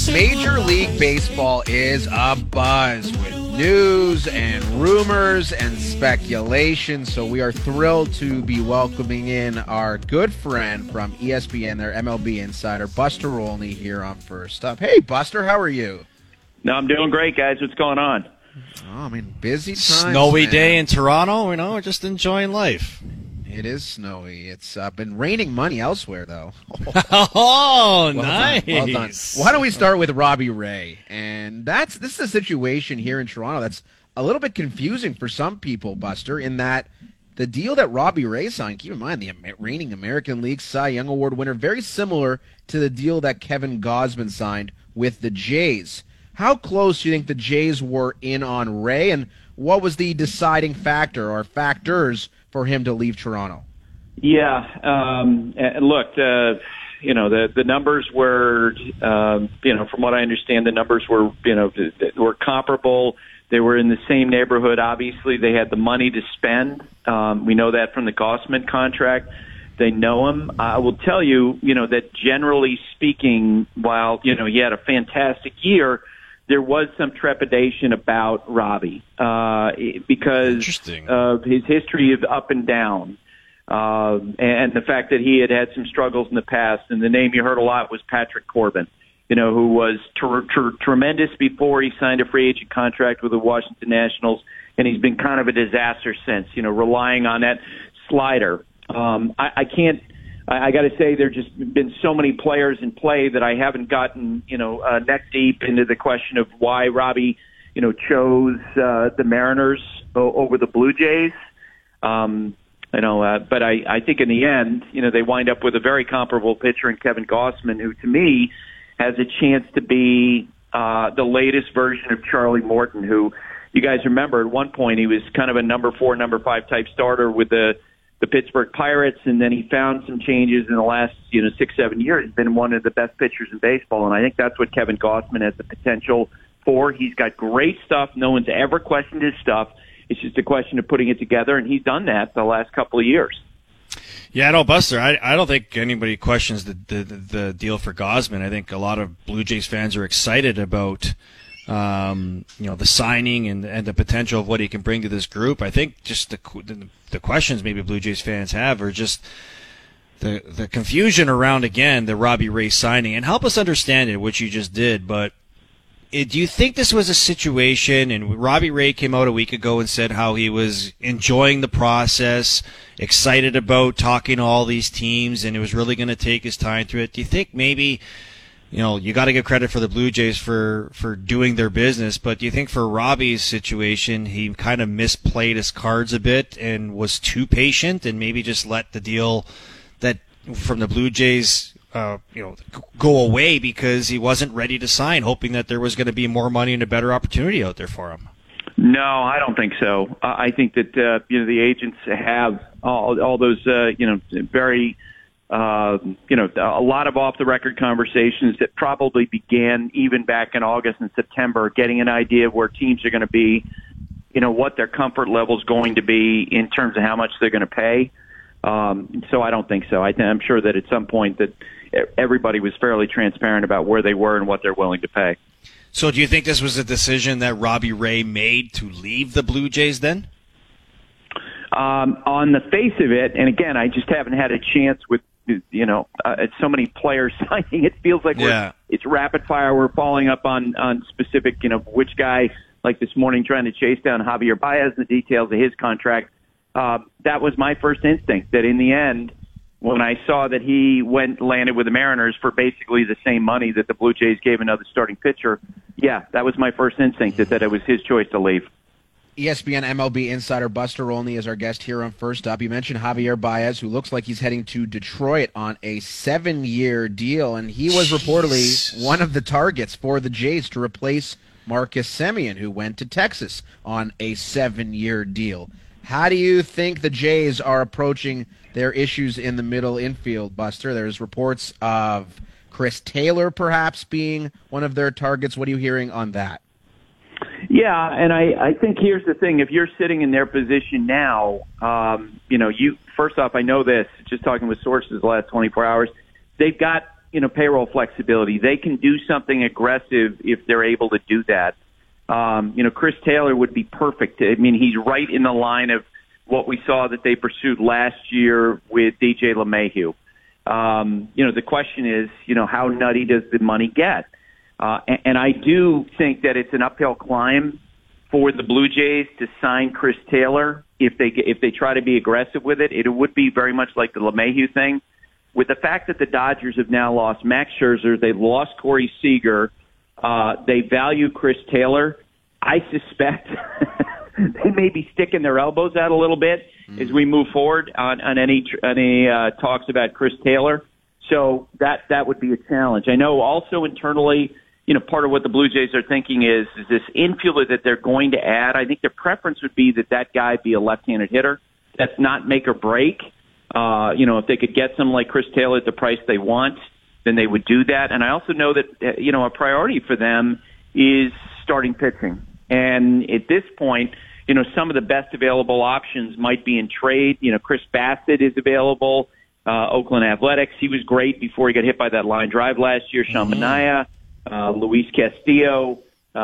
Major League Baseball is abuzz with news and rumors and speculation, so we are thrilled to be welcoming in our good friend from ESPN, their MLB insider, Buster Olney, here on First Up. Hey, Buster, how are you? No, I'm doing great, guys. What's going on? Oh, I mean, busy times. Snowy day in Toronto, we're just enjoying life. It is snowy. It's been raining money elsewhere, though. Oh, well nice. Done. Well done. Why don't we start with Robbie Ray? And this is a situation here in Toronto that's a little bit confusing for some people, Buster, in that the deal that Robbie Ray signed, keep in mind, the reigning American League Cy Young Award winner, very similar to the deal that Kevin Gausman signed with the Jays. How close do you think the Jays were in on Ray, and what was the deciding factor or factors for him to leave Toronto? Yeah, look, the numbers were, from what I understand, the numbers were, were comparable. They were in the same neighborhood. Obviously, they had the money to spend. We know that from the Gausman contract. They know him. I will tell you, that generally speaking, while, he had a fantastic year, there was some trepidation about Robbie because of his history of up and down and the fact that he had some struggles in the past. And the name you heard a lot was Patrick Corbin, who was tremendous before he signed a free agent contract with the Washington Nationals, and he's been kind of a disaster since, relying on that slider. I got to say, there's just been so many players in play that I haven't gotten, neck deep into the question of why Robbie, chose the Mariners over the Blue Jays. But I think in the end, they wind up with a very comparable pitcher in Kevin Gausman, who to me has a chance to be the latest version of Charlie Morton, who you guys remember at one point he was kind of a number 4, number 5 type starter with the Pittsburgh Pirates, and then he found some changes in the last 6-7 years. He's been one of the best pitchers in baseball, and I think that's what Kevin Gausman has the potential for. He's got great stuff. No one's ever questioned his stuff. It's just a question of putting it together, and he's done that the last couple of years. Yeah, no, Buster, I don't think anybody questions the deal for Gausman. I think a lot of Blue Jays fans are excited about the signing and the potential of what he can bring to this group. I think just the questions maybe Blue Jays fans have are just the confusion around, again, the Robbie Ray signing. And help us understand it, which you just did, but do you think this was a situation, and Robbie Ray came out a week ago and said how he was enjoying the process, excited about talking to all these teams, and it was really going to take his time through it. Do you think maybe, you got to give credit for the Blue Jays for doing their business, but do you think for Robbie's situation, he kind of misplayed his cards a bit and was too patient and maybe just let the deal that from the Blue Jays go away because he wasn't ready to sign, hoping that there was going to be more money and a better opportunity out there for him? No, I don't think so. I think that the agents have all those very a lot of off-the-record conversations that probably began even back in August and September, getting an idea of where teams are going to be, what their comfort level is going to be in terms of how much they're going to pay. So I don't think so. I'm sure that at some point that everybody was fairly transparent about where they were and what they're willing to pay. So do you think this was a decision that Robbie Ray made to leave the Blue Jays then? On the face of it, and again, I just haven't had a chance with, so many players signing. It feels like it's rapid fire. We're following up on specific, which guy, like this morning, trying to chase down Javier Baez, the details of his contract. That was my first instinct, that in the end, when I saw that he landed with the Mariners for basically the same money that the Blue Jays gave another starting pitcher, that was my first instinct, that it was his choice to leave. ESPN MLB insider Buster Olney is our guest here on First Up. You mentioned Javier Baez, who looks like he's heading to Detroit on a 7-year deal, and he was reportedly one of the targets for the Jays to replace Marcus Semien, who went to Texas on a 7-year deal. How do you think the Jays are approaching their issues in the middle infield, Buster? There's reports of Chris Taylor perhaps being one of their targets. What are you hearing on that? Yeah, and I think here's the thing. If you're sitting in their position now, you first off, I know this, just talking with sources the last 24 hours, they've got payroll flexibility. They can do something aggressive if they're able to do that. Chris Taylor would be perfect. I mean, he's right in the line of what we saw that they pursued last year with DJ LeMahieu. The question is, how nutty does the money get? And I do think that it's an uphill climb for the Blue Jays to sign Chris Taylor. If they try to be aggressive with it, it would be very much like the LeMahieu thing. With the fact that the Dodgers have now lost Max Scherzer, they've lost Corey Seager, they value Chris Taylor, I suspect they may be sticking their elbows out a little bit as we move forward on any talks about Chris Taylor. So that would be a challenge. I know also internally, part of what the Blue Jays are thinking is this infielder that they're going to add. I think their preference would be that guy be a left-handed hitter. That's not make or break. If they could get someone like Chris Taylor at the price they want, then they would do that. And I also know that, a priority for them is starting pitching. And at this point, some of the best available options might be in trade. Chris Bassett is available, Oakland Athletics. He was great before he got hit by that line drive last year. Sean Manaea, Luis Castillo.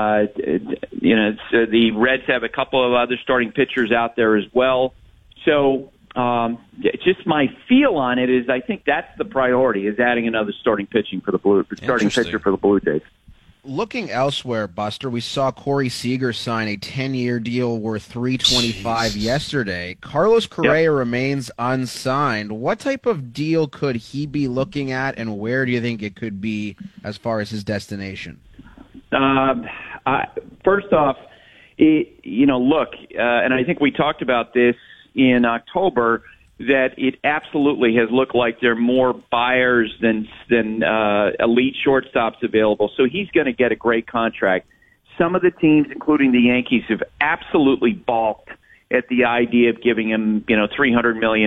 The Reds have a couple of other starting pitchers out there as well. So just my feel on it is I think that's the priority, is adding another starting pitcher for the Blue Jays. Looking elsewhere, Buster, we saw Corey Seager sign a 10-year deal worth $325 yesterday. Carlos Correa remains unsigned. What type of deal could he be looking at, and where do you think it could be as far as his destination? First off, and I think we talked about this in October, that it absolutely has looked like there are more buyers than elite shortstops available. So he's going to get a great contract. Some of the teams, including the Yankees, have absolutely balked at the idea of giving him, $300 million.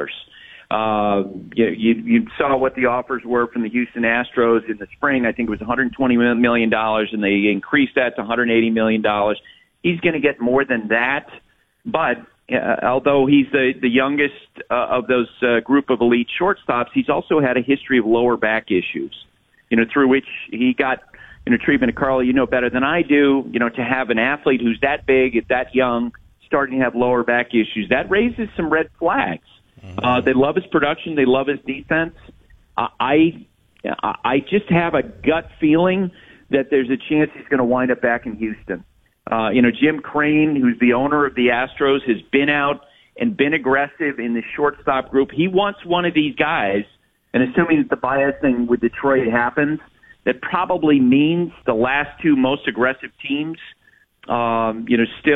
You saw what the offers were from the Houston Astros in the spring. I think it was $120 million, and they increased that to $180 million. He's going to get more than that, but although he's the youngest of those group of elite shortstops, he's also had a history of lower back issues, through which he got, treatment. Carly, better than I do, to have an athlete who's that big at that young starting to have lower back issues, that raises some red flags. They love his production. They love his defense. I just have a gut feeling that there's a chance he's going to wind up back in Houston. Jim Crane, who's the owner of the Astros, has been out and been aggressive in the shortstop group. He wants one of these guys, and assuming that the Baez thing with Detroit happens, that probably means the last two most aggressive teams, still, on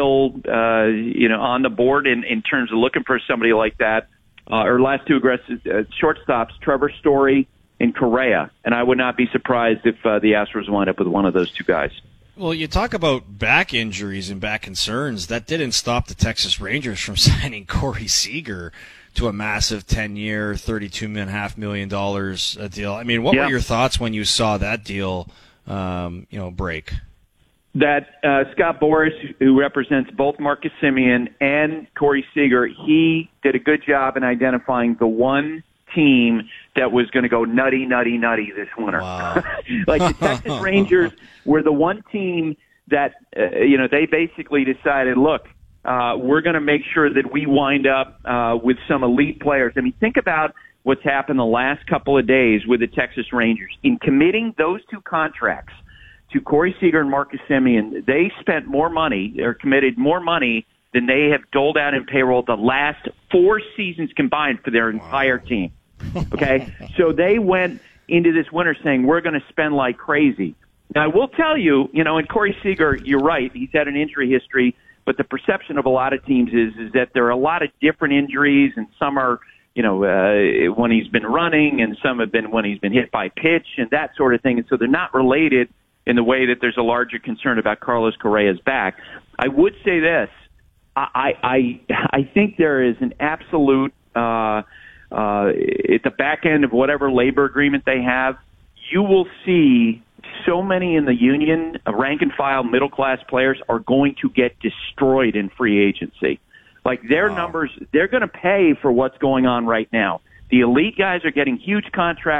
the board in terms of looking for somebody like that, or last two aggressive shortstops, Trevor Story and Correa. And I would not be surprised if the Astros wind up with one of those two guys. Well, you talk about back injuries and back concerns. That didn't stop the Texas Rangers from signing Corey Seager to a massive 10-year, $32.5 million deal. I mean, what were your thoughts when you saw that deal, break? That Scott Boras, who represents both Marcus Semien and Corey Seager, he did a good job in identifying the one team that was going to go nutty this winter. Wow. Like the Texas Rangers were the one team that, they basically decided, look, we're going to make sure that we wind up with some elite players. I mean, think about what's happened the last couple of days with the Texas Rangers. In committing those two contracts to Corey Seager and Marcus Semien, they spent more money, or committed more money than they have doled out in payroll the last 4 seasons combined for their entire team. Okay? So they went into this winter saying, we're going to spend like crazy. Now, I will tell you, and Corey Seager, you're right, he's had an injury history, but the perception of a lot of teams is that there are a lot of different injuries, and some are, when he's been running, and some have been when he's been hit by pitch and that sort of thing. And so they're not related in the way that there's a larger concern about Carlos Correa's back. I would say this. I think there is an absolute, at the back end of whatever labor agreement they have, you will see so many in the union, rank and file middle class players are going to get destroyed in free agency. Like their numbers, they're going to pay for what's going on right now. The elite guys are getting huge contracts.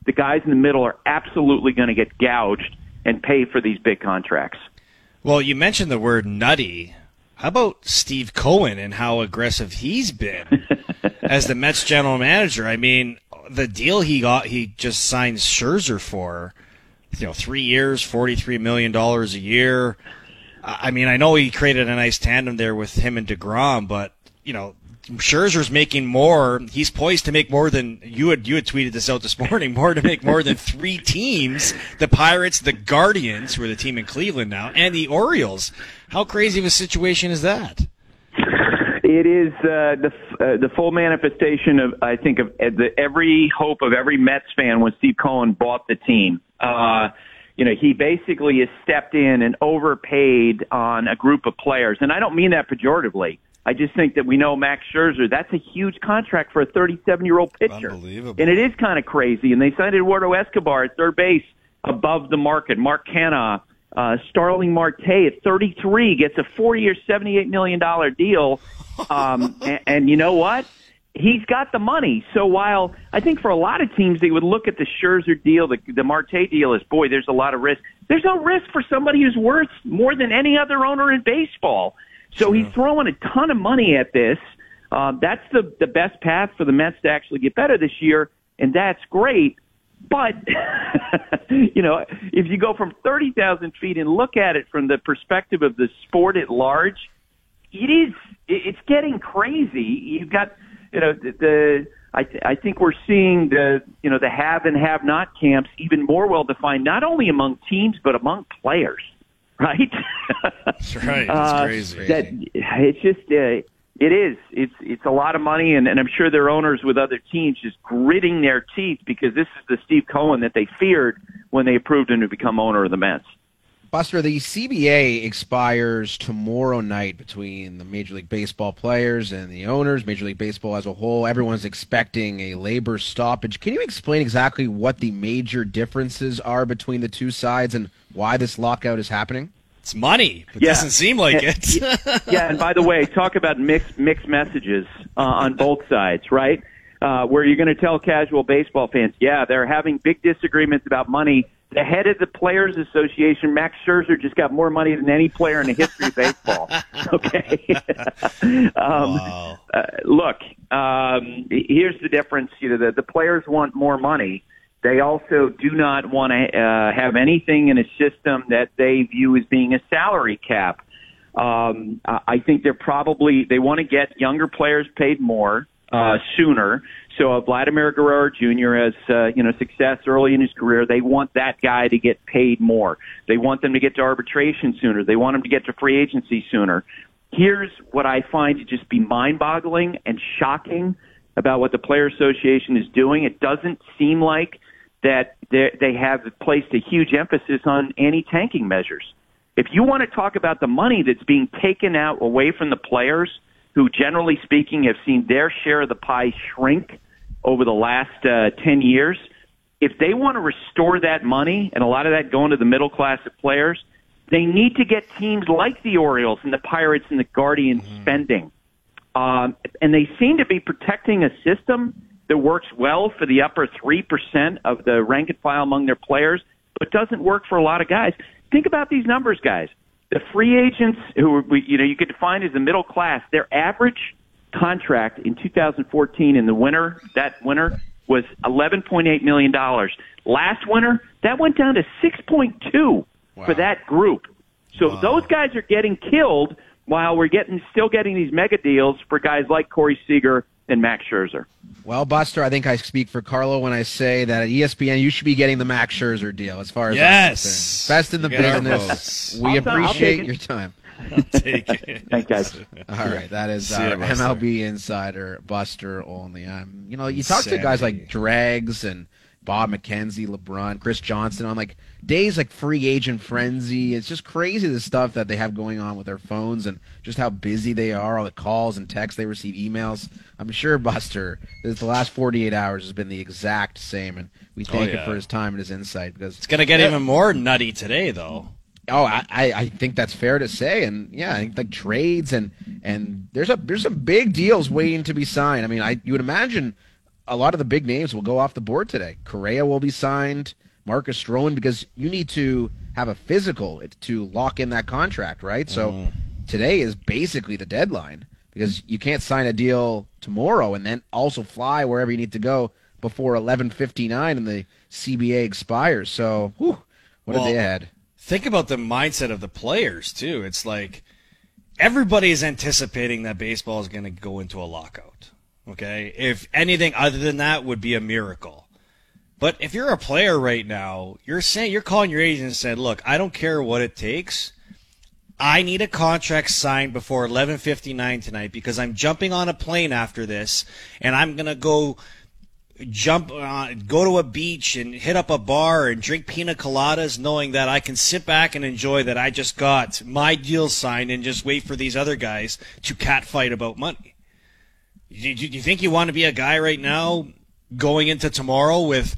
the guys in the middle are absolutely going to get gouged and pay for these big contracts. Well, you mentioned the word nutty. How about Steve Cohen and how aggressive he's been as the Mets general manager? I mean, the deal he just signed Scherzer for, 3 years, $43 million a year. I mean, I know he created a nice tandem there with him and DeGrom, but, Scherzer's making more. He's poised to make more than you had tweeted this out this morning. To make more than 3 teams: the Pirates, the Guardians, who are the team in Cleveland now, and the Orioles. How crazy of a situation is that? It is the full manifestation of, I think, of every hope of every Mets fan when Steve Cohen bought the team. He basically has stepped in and overpaid on a group of players, and I don't mean that pejoratively. I just think that we know Max Scherzer, that's a huge contract for a 37-year-old pitcher. Unbelievable. And it is kind of crazy. And they signed Eduardo Escobar at third base above the market. Mark Canha, Starling Marte at 33 gets a 4-year, $78 million deal. And you know what? He's got the money. So while I think for a lot of teams they would look at the Scherzer deal, the Marte deal as, boy, there's a lot of risk. There's no risk for somebody who's worth more than any other owner in baseball. So he's throwing a ton of money at this. That's the best path for the Mets to actually get better this year, and that's great. But, if you go from 30,000 feet and look at it from the perspective of the sport at large, it's getting crazy. You've got, I think we're seeing the have and have not camps even more well defined, not only among teams, but among players. Right? That's right. It's crazy. It's just, it is. It's a lot of money, and I'm sure their owners with other teams just gritting their teeth because this is the Steve Cohen that they feared when they approved him to become owner of the Mets. Buster, the CBA expires tomorrow night between the Major League Baseball players and the owners, Major League Baseball as a whole. Everyone's expecting a labor stoppage. Can you explain exactly what the major differences are between the two sides and why this lockout is happening? It's money. It doesn't seem like it. Yeah, and by the way, talk about mixed messages on both sides, right? Where you're going to tell casual baseball fans, they're having big disagreements about money. The head of the Players Association, Max Scherzer, just got more money than any player in the history of baseball. Okay. Wow. Look, here's the difference. The players want more money. They also do not want to have anything in a system that they view as being a salary cap. I think they want to get younger players paid more sooner. So Vladimir Guerrero Jr. has success early in his career. They want that guy to get paid more. They want them to get to arbitration sooner. They want them to get to free agency sooner. Here's what I find to just be mind-boggling and shocking about what the Player Association is doing. It doesn't seem like that they have placed a huge emphasis on anti-tanking measures. If you want to talk about the money that's being taken out away from the players, who generally speaking have seen their share of the pie shrink over the last 10 years, if they want to restore that money, and a lot of that going to the middle class of players, they need to get teams like the Orioles and the Pirates and the Guardians spending. And they seem to be protecting a system that works well for the upper 3% of the rank and file among their players, but doesn't work for a lot of guys. Think about these numbers, guys. The free agents who you could define as the middle class, their average contract in 2014 in that winter was $11.8 million. Last winter, that went down to 6.2 for that group. So those guys are getting killed while we're still getting these mega deals for guys like Corey Seager and Max Scherzer. Well, Buster, I think I speak for Carlo when I say that at ESPN you should be getting the Max Scherzer deal as far as I'm concerned. Best in the business. We appreciate your time. I'll take it. Thanks, guys. All right, that is our MLB insider, Buster Olney. You talk to guys like Dregs and Bob McKenzie, LeBron, Chris Johnson on like days like free agent frenzy. It's just crazy the stuff that they have going on with their phones and just how busy they are, all the calls and texts they receive, emails. I'm sure Buster, the last 48 hours has been the exact same, and we thank him for his time and his insight because it's going to get even more nutty today, though. Oh, I think that's fair to say, and I think like trades and there's some big deals waiting to be signed. I mean, you would imagine a lot of the big names will go off the board today. Correa will be signed, Marcus Stroman, because you need to have a physical to lock in that contract, right? So today is basically the deadline because you can't sign a deal tomorrow and then also fly wherever you need to go before 11:59 and the CBA expires. So, what a day ahead. Think about the mindset of the players, too. It's like everybody is anticipating that baseball is going to go into a lockout. Okay? If anything other than that would be a miracle. But if you're a player right now, you're calling your agent and saying, look, I don't care what it takes. I need a contract signed before 11:59 tonight because I'm jumping on a plane after this, and I'm going to go to a beach and hit up a bar and drink pina coladas knowing that I can sit back and enjoy that I just got my deal signed and just wait for these other guys to catfight about money. Do you think you want to be a guy right now going into tomorrow with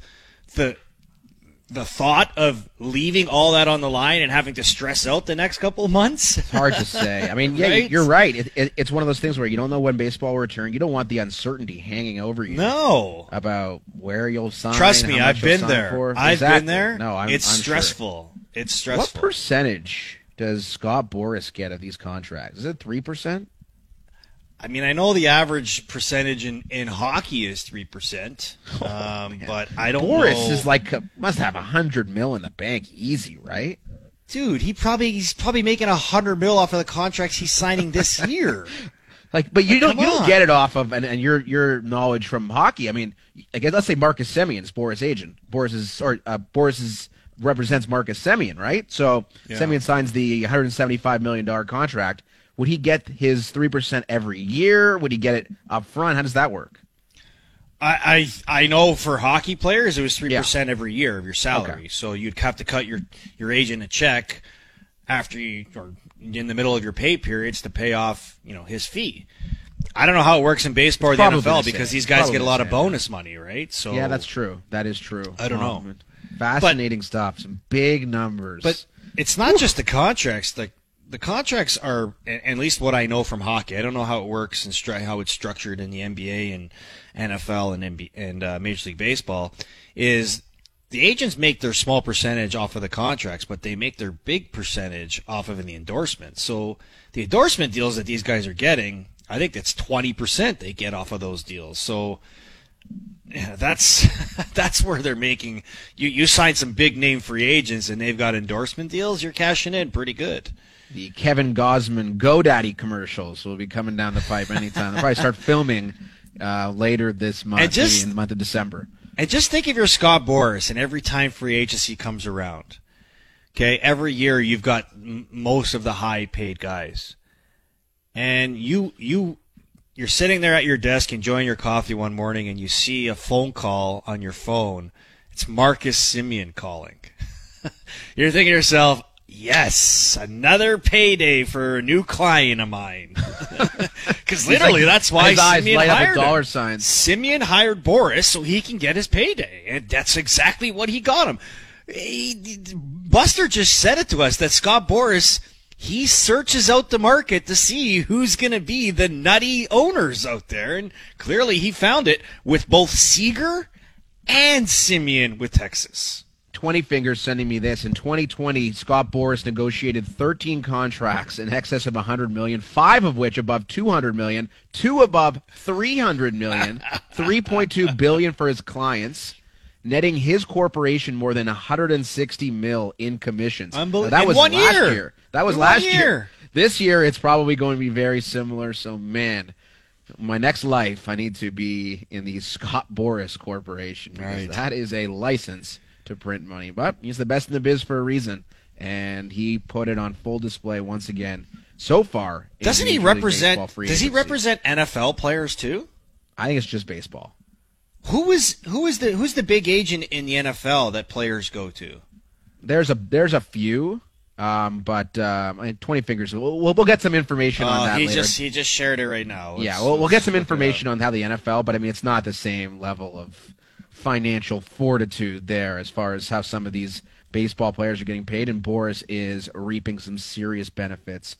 the thought of leaving all that on the line and having to stress out the next couple of months? It's hard to say. I mean, yeah, Right? you're right. It's one of those things where you don't know when baseball will return. You don't want the uncertainty hanging over you. No. About where you'll sign. Trust me, how much I've you'll been sign there. for. I've Exactly. been there. No, I'm it's sure. stressful. It's stressful. What percentage does Scott Boras get of these contracts? Is it 3%? I mean, I know the average percentage in hockey is 3%, but I don't know. Boras is must have $100 million in the bank, easy, right? Dude, he's probably making $100 million off of the contracts he's signing this year. But you don't Come on. get it off of and your knowledge from hockey. I mean, again, let's say Marcus Semien is Boras' agent. Boras represents Marcus Semien, right? So Yeah. Semien signs the $175 million contract. Would he get his 3% every year? Would he get it up front? How does that work? I know for hockey players it was 3% every year of your salary. Okay. So you'd have to cut your agent a check after or in the middle of your pay periods to pay off, his fee. I don't know how it works in baseball or the Probably NFL the because same. these guys Probably get a lot the of same. bonus money, right? So Yeah, that's true. That is true. I don't know. Fascinating stuff. Some big numbers. But it's not just the contracts. The contracts are, at least what I know from hockey. I don't know how it works and how it's structured in the NBA and NFL and Major League Baseball. Is the agents make their small percentage off of the contracts, but they make their big percentage off of the endorsement. So the endorsement deals that these guys are getting, I think that's 20% they get off of those deals. So yeah, that's where they're making. You sign some big name free agents and they've got endorsement deals. You're cashing in pretty good. The Kevin Gosman GoDaddy commercials will be coming down the pipe anytime. They'll probably start filming later this month, maybe in the month of December. And just think if you're Scott Boras and every time free agency comes around, okay, every year you've got most of the high-paid guys. And you're sitting there at your desk enjoying your coffee one morning and you see a phone call on your phone. It's Marcus Semien calling. You're thinking to yourself, yes, another payday for a new client of mine. Because literally, that's why his eyes Semien light up with hired dollar him. signs. Semien hired Boras so he can get his payday, and that's exactly what he got him. Buster just said it to us that Scott Boras, he searches out the market to see who's going to be the nutty owners out there, and clearly he found it with both Seager and Semien with Texas. 20 Fingers sending me this. In 2020, Scott Boras negotiated 13 contracts in excess of $100 million, 5 of which above $200 million, 2 above $300 million, $3.2 billion for his clients, netting his corporation more than $160 million in commissions. Unbelievable. Now, that In was one last year. year. That was In last 1 year. year. This year, it's probably going to be very similar. So, man, my next life, I need to be in the Scott Boras Corporation because Right. that is a license to print money. But he's the best in the biz for a reason, and he put it on full display once again so far. in Doesn't he Major League Baseball represent? free Does he agency. represent NFL players too? I think it's just baseball. Who's the big agent in the NFL that players go to? There's a few, but 20 Fingers. We'll get some information on that he later. he just shared it right now. Yeah, Let's- we'll get let's some look it information up. on how the NFL, but I mean, it's not the same level of financial fortitude there as far as how some of these baseball players are getting paid, and Boras is reaping some serious benefits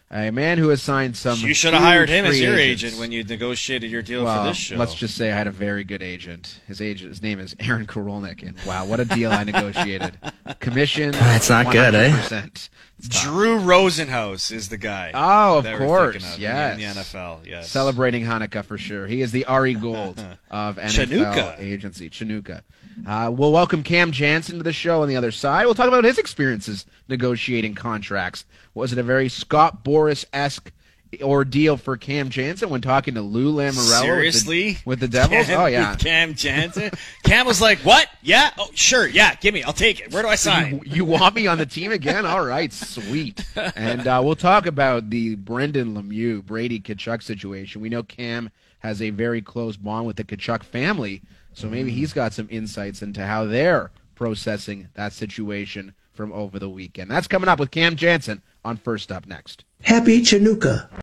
A man who has signed some. You should have hired him huge as your free agent agents. when you negotiated your deal Well, for this show. let's just say I had a very good agent. His name is Aaron Korolnik, and wow, what a deal I negotiated. Commission. That's not good, eh? 100%. Drew Rosenhaus is the guy. Oh, of that we're course, thinking of yes. in the NFL. Yes, Celebrating Hanukkah for sure. He is the Ari Gold of NFL Chinooka. agency. Chinooka. We'll welcome Cam Jansen to the show on the other side. We'll talk about his experiences negotiating contracts. Was it a very Scott Boras-esque ordeal for Cam Jansen when talking to Lou Lamoriello Seriously? with the Devils? Oh, yeah. Cam Jansen. Cam was like, "What? Yeah, oh sure, yeah, give me. I'll take it. Where do I sign?" You want me on the team again? All right, sweet. And we'll talk about the Brendan Lemieux, Brady Tkachuk situation. We know Cam has a very close bond with the Tkachuk family, so maybe he's got some insights into how they're processing that situation from over the weekend. That's coming up with Cam Jansen on First Up next. Happy Chinooka.